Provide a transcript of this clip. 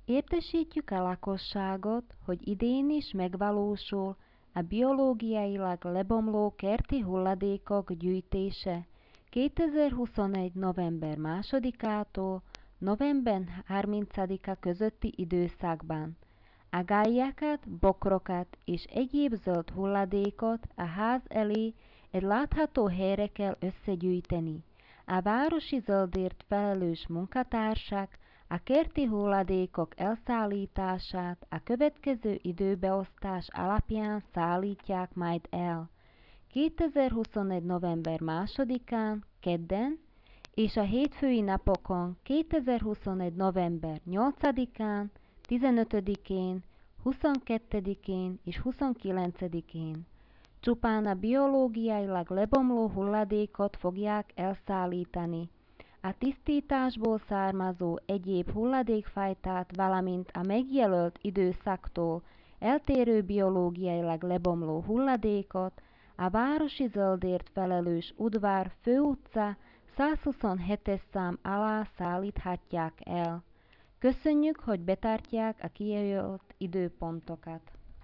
Értesítjük a lakosságot, hogy idén is megvalósul a biológiailag lebomló kerti hulladékok gyűjtése 2021. november 2-ától november 30-a közötti időszakban. A gályákat, bokrokat és egyéb zöld hulladékot a ház elé egy látható helyre kell összegyűjteni. A városi zöldért felelős munkatársak a kerti hulladékok elszállítását a következő időbeosztás alapján szállítják majd el. 2021. november 2-án, kedden, és a hétfői napokon 2021. november 8-án, 15-én, 22-én és 29-én. Csupán a biológiailag lebomló hulladékot fogják elszállítani. A tisztításból származó egyéb hulladékfajtát, valamint a megjelölt időszaktól eltérő biológiailag lebomló hulladékot a városi zöldért felelős udvar főutca 127-es szám alá szállíthatják el. Köszönjük, hogy betartják a kijelölt időpontokat.